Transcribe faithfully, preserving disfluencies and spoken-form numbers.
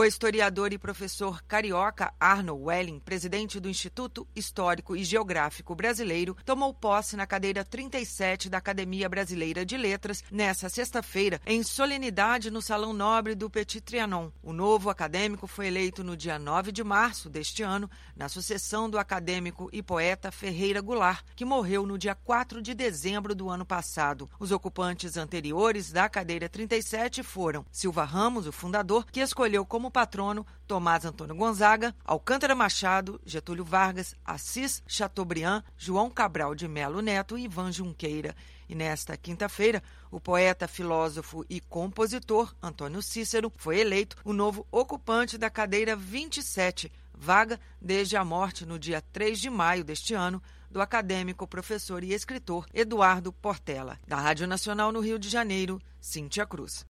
O historiador e professor carioca Arnold Welling, presidente do Instituto Histórico e Geográfico Brasileiro, tomou posse na cadeira trinta e sete da Academia Brasileira de Letras nesta sexta-feira, em solenidade no Salão Nobre do Petit Trianon. O novo acadêmico foi eleito no dia nove de março deste ano, na sucessão do acadêmico e poeta Ferreira Goulart, que morreu no dia quatro de dezembro do ano passado. Os ocupantes anteriores da cadeira trinta e sete foram Silva Ramos, o fundador, que escolheu como patrono Tomás Antônio Gonzaga, Alcântara Machado, Getúlio Vargas, Assis Chateaubriand, João Cabral de Melo Neto e Ivan Junqueira. E nesta quinta-feira, o poeta, filósofo e compositor Antônio Cícero foi eleito o novo ocupante da cadeira vinte e sete, vaga desde a morte no dia três de maio deste ano do acadêmico, professor e escritor Eduardo Portela. Da Rádio Nacional no Rio de Janeiro, Cíntia Cruz.